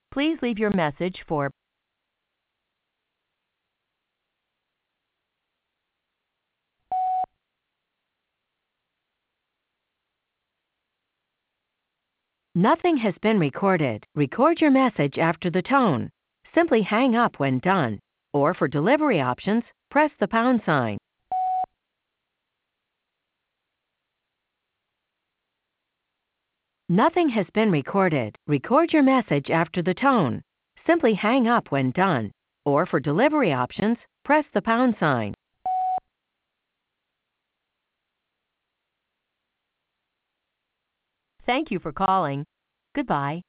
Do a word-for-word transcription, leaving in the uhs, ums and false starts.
Please leave your message for Nothing has been recorded. Record your message after the tone. Simply hang up when done. Or for delivery options, press the pound sign. Nothing has been recorded. Record your message after the tone. Simply hang up when done. Or for delivery options, press the pound sign. Thank you for calling. Goodbye.